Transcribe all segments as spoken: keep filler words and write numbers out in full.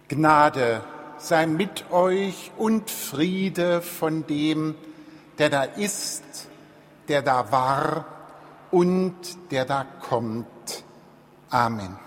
Gnade sei mit euch und Friede von dem, der da ist, der da war und der da kommt. Amen.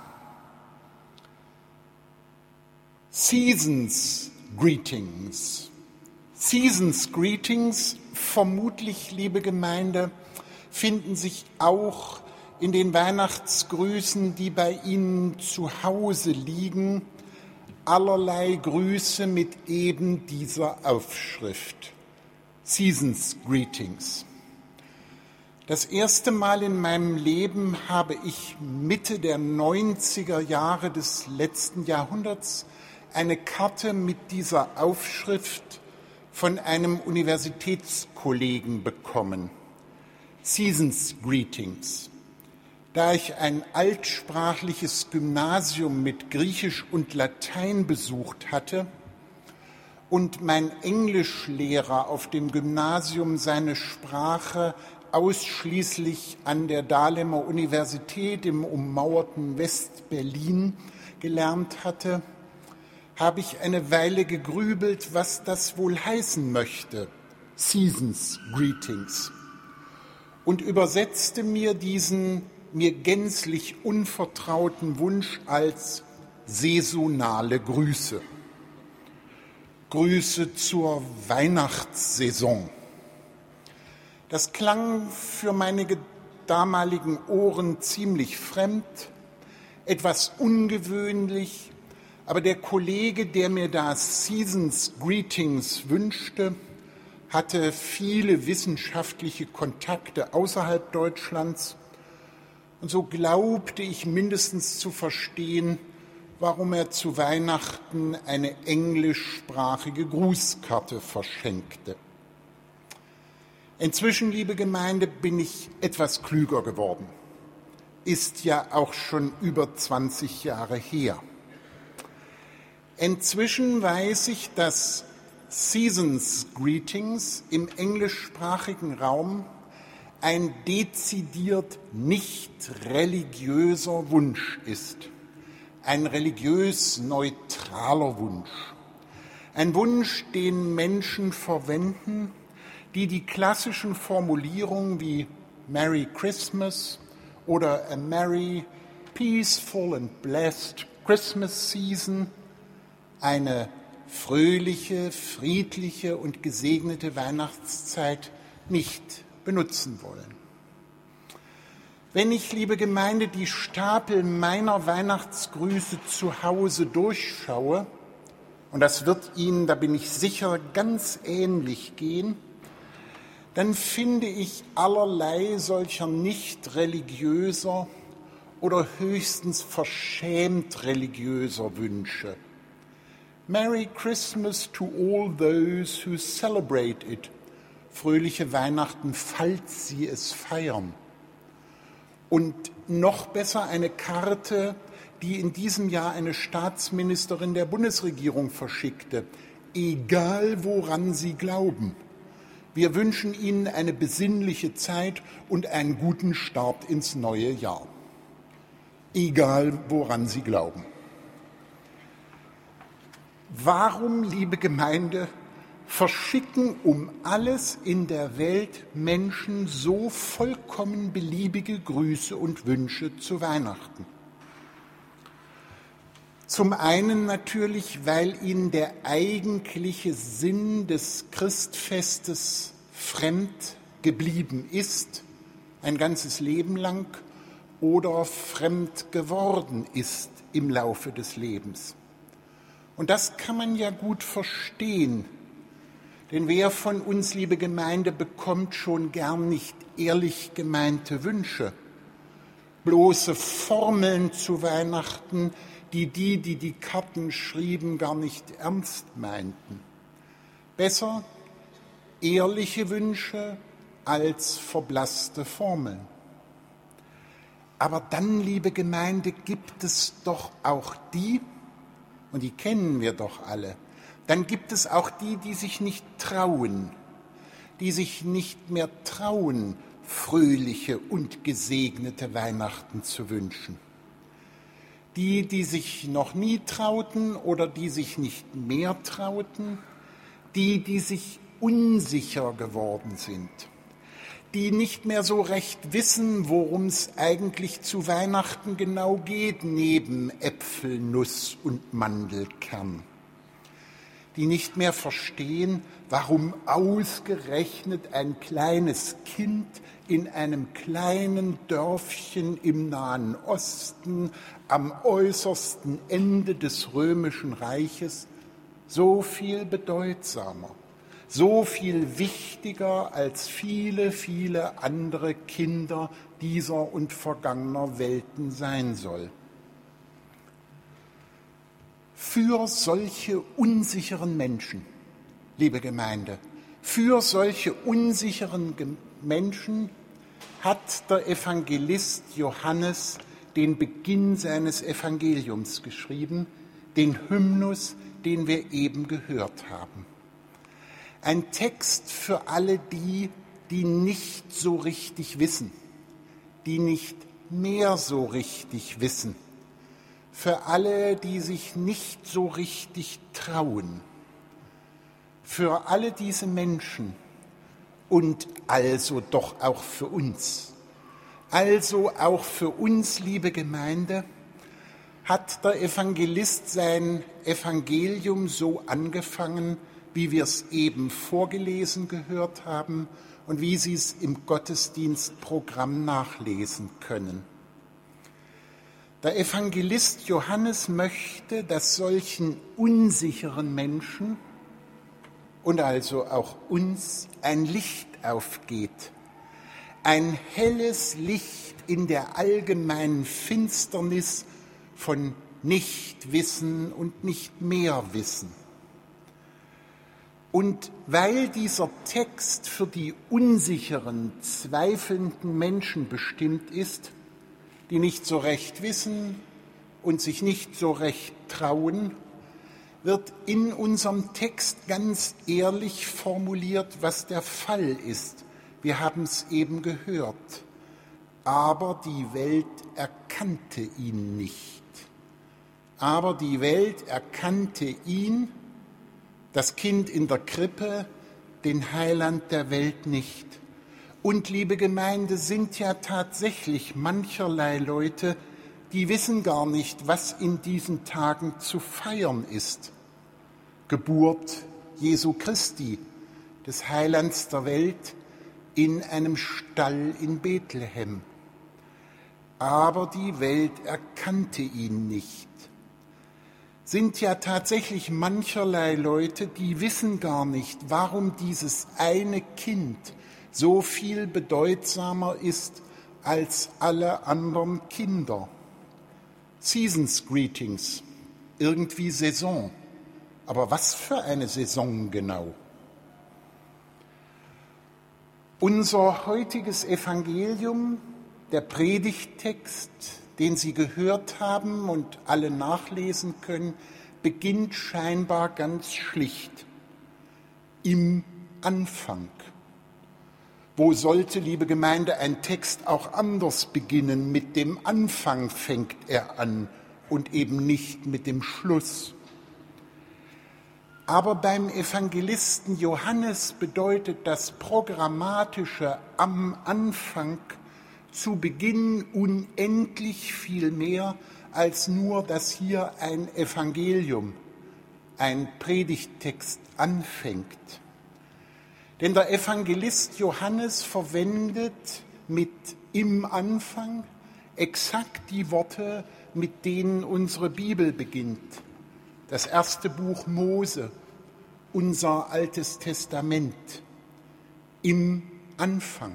Seasons Greetings. Seasons Greetings, vermutlich, liebe Gemeinde, finden sich auch in den Weihnachtsgrüßen, die bei Ihnen zu Hause liegen, allerlei Grüße mit eben dieser Aufschrift. Seasons Greetings. Das erste Mal in meinem Leben habe ich Mitte der neunziger Jahre des letzten Jahrhunderts eine Karte mit dieser Aufschrift von einem Universitätskollegen bekommen. Seasons Greetings. Da ich ein altsprachliches Gymnasium mit Griechisch und Latein besucht hatte und mein Englischlehrer auf dem Gymnasium seine Sprache ausschließlich an der Dahlemer Universität im ummauerten West-Berlin gelernt hatte, habe ich eine Weile gegrübelt, was das wohl heißen möchte, Seasons Greetings, und übersetzte mir diesen mir gänzlich unvertrauten Wunsch als saisonale Grüße. Grüße zur Weihnachtssaison. Das klang für meine damaligen Ohren ziemlich fremd, etwas ungewöhnlich, aber der Kollege, der mir da Seasons Greetings wünschte, hatte viele wissenschaftliche Kontakte außerhalb Deutschlands. Und so glaubte ich mindestens zu verstehen, warum er zu Weihnachten eine englischsprachige Grußkarte verschenkte. Inzwischen, liebe Gemeinde, bin ich etwas klüger geworden. Ist ja auch schon über zwanzig Jahre her. Inzwischen weiß ich, dass Seasons Greetings im englischsprachigen Raum ein dezidiert nicht religiöser Wunsch ist, ein religiös neutraler Wunsch, ein Wunsch, den Menschen verwenden, die die klassischen Formulierungen wie Merry Christmas oder A Merry, Peaceful and Blessed Christmas Season, eine fröhliche, friedliche und gesegnete Weihnachtszeit nicht benutzen wollen. Wenn ich, liebe Gemeinde, die Stapel meiner Weihnachtsgrüße zu Hause durchschaue, und das wird Ihnen, da bin ich sicher, ganz ähnlich gehen, dann finde ich allerlei solcher nicht religiöser oder höchstens verschämt religiöser Wünsche. Merry Christmas to all those who celebrate it. Fröhliche Weihnachten, falls Sie es feiern. Und noch besser eine Karte, die in diesem Jahr eine Staatsministerin der Bundesregierung verschickte. Egal, woran Sie glauben. Wir wünschen Ihnen eine besinnliche Zeit und einen guten Start ins neue Jahr. Egal, woran Sie glauben. Warum, liebe Gemeinde, verschicken um alles in der Welt Menschen so vollkommen beliebige Grüße und Wünsche zu Weihnachten? Zum einen natürlich, weil ihnen der eigentliche Sinn des Christfestes fremd geblieben ist, ein ganzes Leben lang, oder fremd geworden ist im Laufe des Lebens. Und das kann man ja gut verstehen, denn wer von uns, liebe Gemeinde, bekommt schon gern nicht ehrlich gemeinte Wünsche, bloße Formeln zu Weihnachten, die die, die die Karten schrieben, gar nicht ernst meinten. Besser ehrliche Wünsche als verblasste Formeln. Aber dann, liebe Gemeinde, gibt es doch auch die, und die kennen wir doch alle, dann gibt es auch die, die sich nicht trauen, die sich nicht mehr trauen, fröhliche und gesegnete Weihnachten zu wünschen. Die, die sich noch nie trauten oder die sich nicht mehr trauten, die, die sich unsicher geworden sind, die nicht mehr so recht wissen, worum es eigentlich zu Weihnachten genau geht, neben Äpfel, Nuss und Mandelkern, die nicht mehr verstehen, warum ausgerechnet ein kleines Kind in einem kleinen Dörfchen im Nahen Osten am äußersten Ende des Römischen Reiches so viel bedeutsamer, so viel wichtiger als viele, viele andere Kinder dieser und vergangener Welten sein soll. Für solche unsicheren Menschen, liebe Gemeinde, für solche unsicheren Menschen hat der Evangelist Johannes den Beginn seines Evangeliums geschrieben, den Hymnus, den wir eben gehört haben. Ein Text für alle die, die nicht so richtig wissen, die nicht mehr so richtig wissen, für alle, die sich nicht so richtig trauen, für alle diese Menschen und also doch auch für uns. Also auch für uns, liebe Gemeinde, hat der Evangelist sein Evangelium so angefangen, wie wir es eben vorgelesen gehört haben und wie Sie es im Gottesdienstprogramm nachlesen können. Der Evangelist Johannes möchte, dass solchen unsicheren Menschen und also auch uns ein Licht aufgeht, ein helles Licht in der allgemeinen Finsternis von Nichtwissen und nicht mehr Wissen. Und weil dieser Text für die unsicheren, zweifelnden Menschen bestimmt ist, die nicht so recht wissen und sich nicht so recht trauen, wird in unserem Text ganz ehrlich formuliert, was der Fall ist. Wir haben es eben gehört. Aber die Welt erkannte ihn nicht. Aber die Welt erkannte ihn, das Kind in der Krippe, den Heiland der Welt nicht. Und, liebe Gemeinde, sind ja tatsächlich mancherlei Leute, die wissen gar nicht, was in diesen Tagen zu feiern ist. Geburt Jesu Christi, des Heilands der Welt, in einem Stall in Bethlehem. Aber die Welt erkannte ihn nicht. Sind ja tatsächlich mancherlei Leute, die wissen gar nicht, warum dieses eine Kind so viel bedeutsamer ist als alle anderen Kinder. Seasons Greetings, irgendwie Saison. Aber was für eine Saison genau? Unser heutiges Evangelium, der Predigttext, den Sie gehört haben und alle nachlesen können, beginnt scheinbar ganz schlicht. Im Anfang. Wo sollte, liebe Gemeinde, ein Text auch anders beginnen? Mit dem Anfang fängt er an und eben nicht mit dem Schluss. Aber beim Evangelisten Johannes bedeutet das Programmatische am Anfang zu Beginn unendlich viel mehr als nur, dass hier ein Evangelium, ein Predigttext anfängt. Denn der Evangelist Johannes verwendet mit im Anfang exakt die Worte, mit denen unsere Bibel beginnt. Das erste Buch Mose, unser Altes Testament, im Anfang.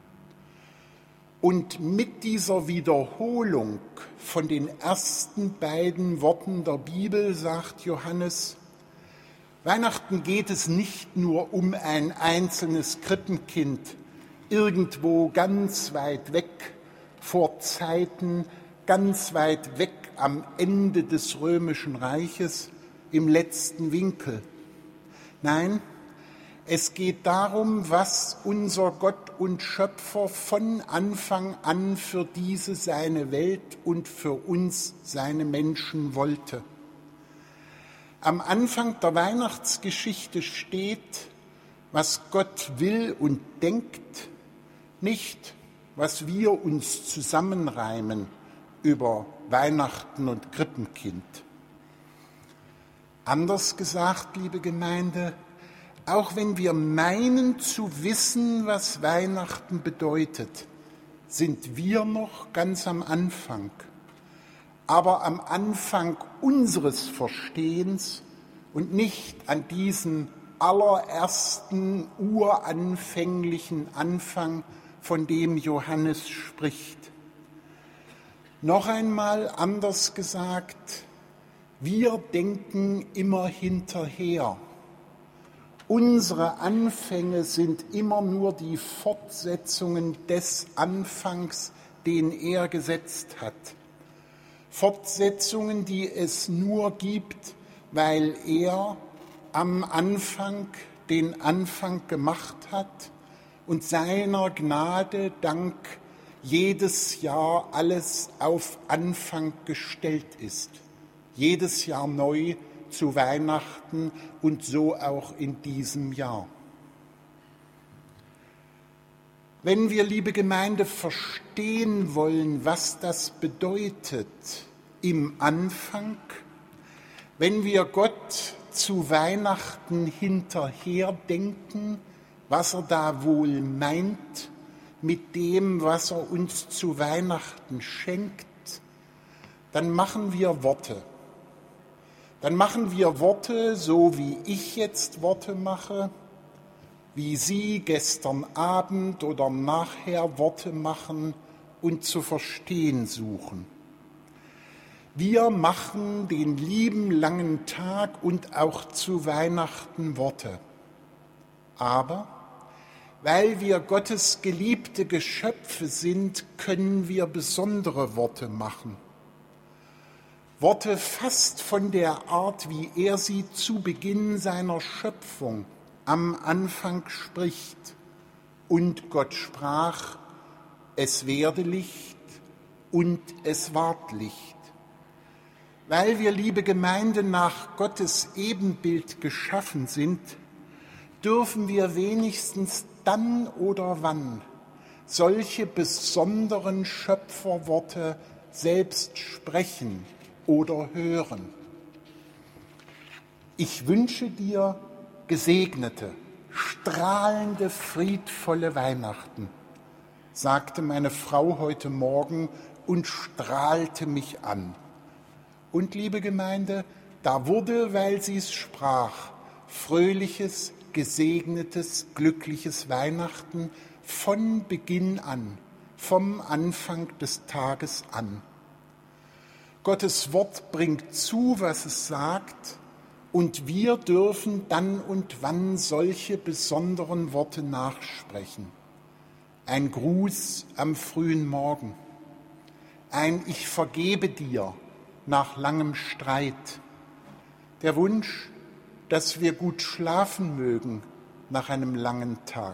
Und mit dieser Wiederholung von den ersten beiden Worten der Bibel sagt Johannes, Weihnachten geht es nicht nur um ein einzelnes Krippenkind, irgendwo ganz weit weg vor Zeiten, ganz weit weg am Ende des Römischen Reiches, im letzten Winkel. Nein, Es geht darum, was unser Gott und Schöpfer von Anfang an für diese seine Welt und für uns seine Menschen wollte. Am Anfang der Weihnachtsgeschichte steht, was Gott will und denkt, nicht, was wir uns zusammenreimen über Weihnachten und Krippenkind. Anders gesagt, liebe Gemeinde, auch wenn wir meinen zu wissen, was Weihnachten bedeutet, sind wir noch ganz am Anfang. Aber am Anfang unseres Verstehens und nicht an diesen allerersten, uranfänglichen Anfang, von dem Johannes spricht. Noch einmal anders gesagt, wir denken immer hinterher. Unsere Anfänge sind immer nur die Fortsetzungen des Anfangs, den er gesetzt hat. Fortsetzungen, die es nur gibt, weil er am Anfang den Anfang gemacht hat und seiner Gnade dank jedes Jahr alles auf Anfang gestellt ist. Jedes Jahr neu zu Weihnachten und so auch in diesem Jahr. Wenn wir, liebe Gemeinde, verstehen wollen, was das bedeutet im Anfang, wenn wir Gott zu Weihnachten hinterherdenken, was er da wohl meint mit dem, was er uns zu Weihnachten schenkt, dann machen wir Worte. Dann machen wir Worte, so wie ich jetzt Worte mache, wie Sie gestern Abend oder nachher Worte machen und zu verstehen suchen. Wir machen den lieben langen Tag und auch zu Weihnachten Worte. Aber weil wir Gottes geliebte Geschöpfe sind, können wir besondere Worte machen. Worte fast von der Art, wie er sie zu Beginn seiner Schöpfung am Anfang spricht. Und Gott sprach, es werde Licht und es ward Licht. Weil wir, liebe Gemeinde, nach Gottes Ebenbild geschaffen sind, dürfen wir wenigstens dann oder wann solche besonderen Schöpferworte selbst sprechen oder hören. Ich wünsche dir gesegnete, strahlende, friedvolle Weihnachten, sagte meine Frau heute Morgen und strahlte mich an. Und, liebe Gemeinde, da wurde, weil sie es sprach, fröhliches, gesegnetes, glückliches Weihnachten von Beginn an, vom Anfang des Tages an. Gottes Wort bringt zu, was es sagt, und wir dürfen dann und wann solche besonderen Worte nachsprechen. Ein Gruß am frühen Morgen, ein Ich vergebe dir nach langem Streit, der Wunsch, dass wir gut schlafen mögen nach einem langen Tag.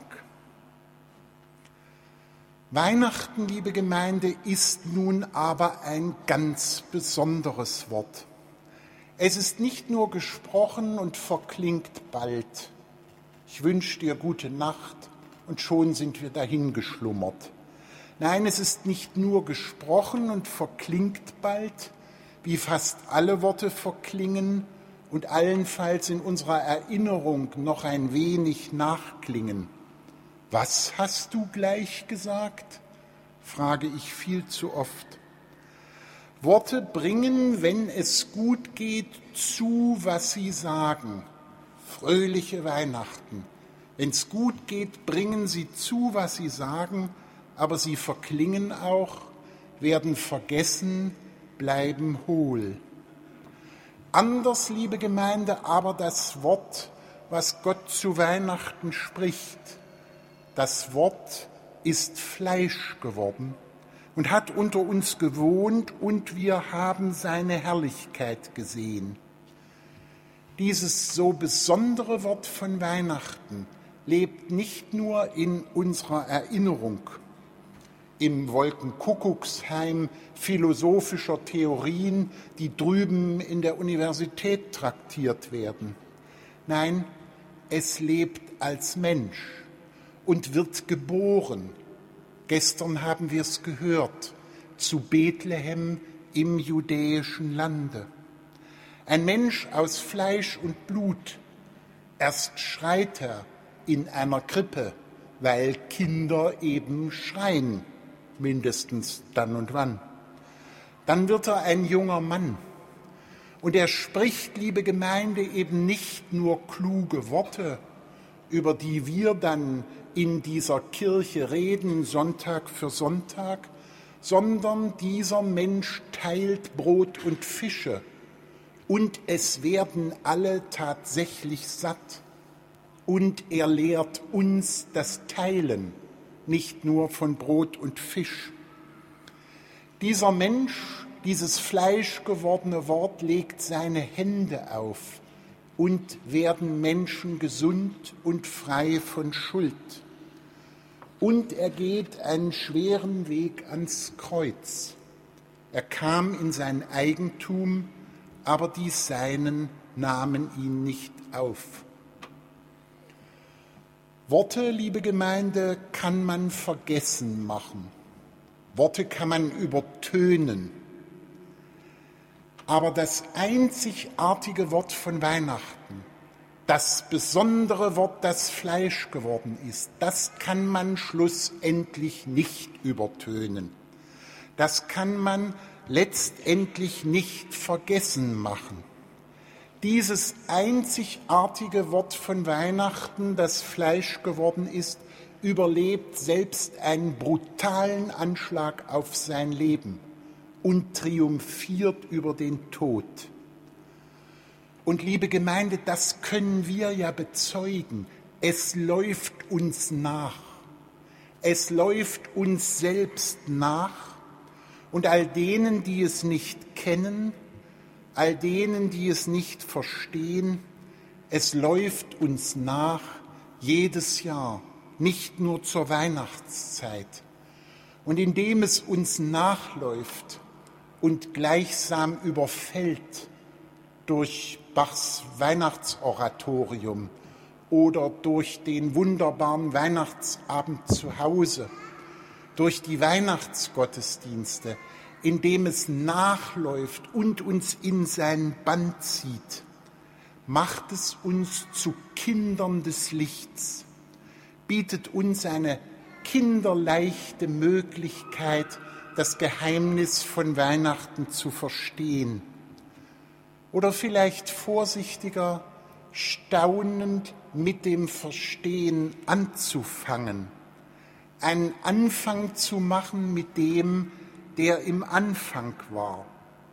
Weihnachten, liebe Gemeinde, ist nun aber ein ganz besonderes Wort. Es ist nicht nur gesprochen und verklingt bald. Ich wünsche dir gute Nacht und schon sind wir dahingeschlummert. Nein, es ist nicht nur gesprochen und verklingt bald, wie fast alle Worte verklingen und allenfalls in unserer Erinnerung noch ein wenig nachklingen. Was hast du gleich gesagt? Frage ich viel zu oft. Worte bringen, wenn es gut geht, zu, was sie sagen. Fröhliche Weihnachten. Wenn es gut geht, bringen sie zu, was sie sagen, aber sie verklingen auch, werden vergessen, bleiben hohl. Anders, liebe Gemeinde, aber das Wort, was Gott zu Weihnachten spricht, das Wort ist Fleisch geworden und hat unter uns gewohnt und wir haben seine Herrlichkeit gesehen. Dieses so besondere Wort von Weihnachten lebt nicht nur in unserer Erinnerung, im Wolkenkuckucksheim philosophischer Theorien, die drüben in der Universität traktiert werden. Nein, es lebt als Mensch und wird geboren. Gestern haben wir es gehört, zu Bethlehem im judäischen Lande. Ein Mensch aus Fleisch und Blut. Erst schreit er in einer Krippe, weil Kinder eben schreien, mindestens dann und wann. Dann wird er ein junger Mann. Und er spricht, liebe Gemeinde, eben nicht nur kluge Worte, über die wir dann in dieser Kirche reden, Sonntag für Sonntag, sondern dieser Mensch teilt Brot und Fische und es werden alle tatsächlich satt. Und er lehrt uns das Teilen, nicht nur von Brot und Fisch. Dieser Mensch, dieses fleischgewordene Wort, legt seine Hände auf und werden Menschen gesund und frei von Schuld. Und er geht einen schweren Weg ans Kreuz. Er kam in sein Eigentum, aber die Seinen nahmen ihn nicht auf. Worte, liebe Gemeinde, kann man vergessen machen. Worte kann man übertönen. Aber das einzigartige Wort von Weihnachten, das besondere Wort, das Fleisch geworden ist, das kann man schlussendlich nicht übertönen. Das kann man letztendlich nicht vergessen machen. Dieses einzigartige Wort von Weihnachten, das Fleisch geworden ist, überlebt selbst einen brutalen Anschlag auf sein Leben und triumphiert über den Tod. Und liebe Gemeinde, das können wir ja bezeugen. Es läuft uns nach. Es läuft uns selbst nach. Und all denen, die es nicht kennen, all denen, die es nicht verstehen, es läuft uns nach jedes Jahr, nicht nur zur Weihnachtszeit. Und indem es uns nachläuft und gleichsam überfällt durch Bachs Weihnachtsoratorium oder durch den wunderbaren Weihnachtsabend zu Hause, durch die Weihnachtsgottesdienste, indem es nachläuft und uns in seinen Bann zieht, macht es uns zu Kindern des Lichts, bietet uns eine kinderleichte Möglichkeit, das Geheimnis von Weihnachten zu verstehen. Oder vielleicht vorsichtiger, staunend mit dem Verstehen anzufangen, einen Anfang zu machen mit dem, der im Anfang war.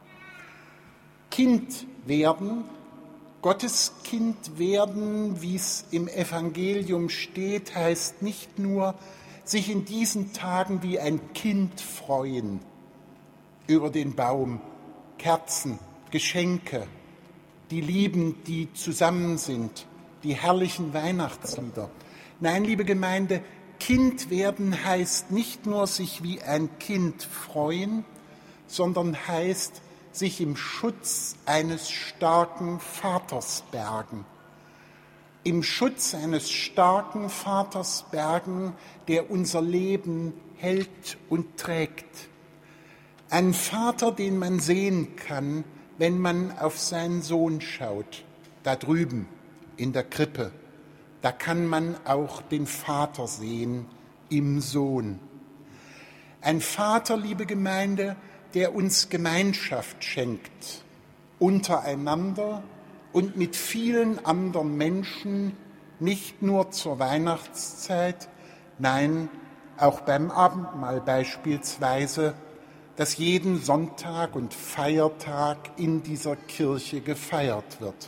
Kind werden, Gottes Kind werden, wie es im Evangelium steht, heißt nicht nur, sich in diesen Tagen wie ein Kind freuen über den Baum, Kerzen, Geschenke, die Lieben, die zusammen sind, die herrlichen Weihnachtslieder. Nein, liebe Gemeinde, Kind werden heißt nicht nur sich wie ein Kind freuen, sondern heißt sich im Schutz eines starken Vaters bergen. Im Schutz eines starken Vaters bergen, der unser Leben hält und trägt. Ein Vater, den man sehen kann, wenn man auf seinen Sohn schaut, da drüben in der Krippe. Da kann man auch den Vater sehen im Sohn. Ein Vater, liebe Gemeinde, der uns Gemeinschaft schenkt, untereinander und mit vielen anderen Menschen, nicht nur zur Weihnachtszeit, nein, auch beim Abendmahl beispielsweise, das jeden Sonntag und Feiertag in dieser Kirche gefeiert wird.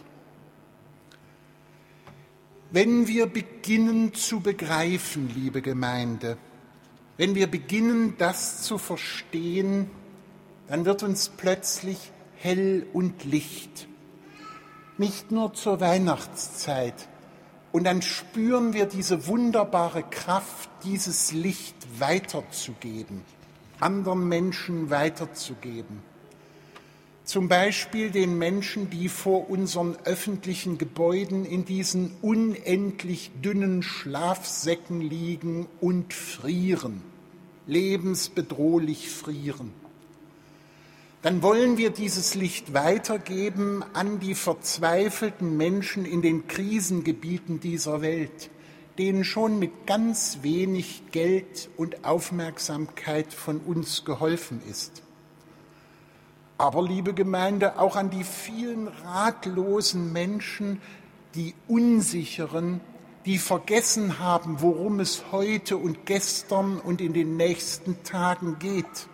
Wenn wir beginnen zu begreifen, liebe Gemeinde, wenn wir beginnen, das zu verstehen, dann wird uns plötzlich hell und Licht. Nicht nur zur Weihnachtszeit, Und dann spüren wir diese wunderbare Kraft, dieses Licht weiterzugeben, anderen Menschen weiterzugeben. Zum Beispiel den Menschen, die vor unseren öffentlichen Gebäuden in diesen unendlich dünnen Schlafsäcken liegen und frieren, lebensbedrohlich frieren. Dann wollen wir dieses Licht weitergeben an die verzweifelten Menschen in den Krisengebieten dieser Welt, denen schon mit ganz wenig Geld und Aufmerksamkeit von uns geholfen ist. Aber, liebe Gemeinde, auch an die vielen ratlosen Menschen, die Unsicheren, die vergessen haben, worum es heute und gestern und in den nächsten Tagen geht.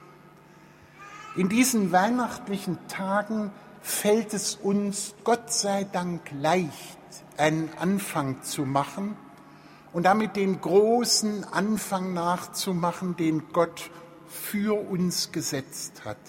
In diesen weihnachtlichen Tagen fällt es uns, Gott sei Dank, leicht, einen Anfang zu machen und damit den großen Anfang nachzumachen, den Gott für uns gesetzt hat.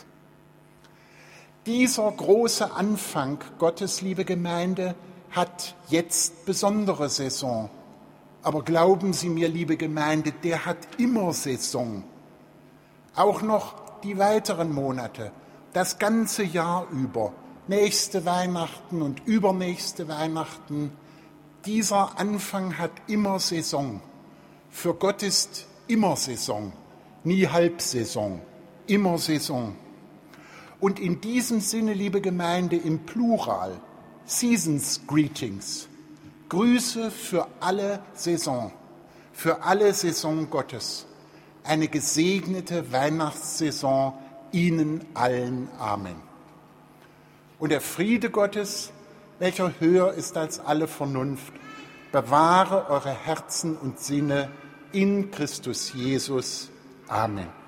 Dieser große Anfang Gottes, liebe Gemeinde, hat jetzt besondere Saison. Aber glauben Sie mir, liebe Gemeinde, der hat immer Saison. Auch noch die weiteren Monate, das ganze Jahr über, nächste Weihnachten und übernächste Weihnachten. Dieser Anfang hat immer Saison. Für Gott ist immer Saison, nie Halbsaison, immer Saison. Und in diesem Sinne, liebe Gemeinde, im Plural, Seasons Greetings, Grüße für alle Saison, für alle Saison Gottes. Eine gesegnete Weihnachtssaison Ihnen allen. Amen. Und der Friede Gottes, welcher höher ist als alle Vernunft, bewahre eure Herzen und Sinne in Christus Jesus. Amen.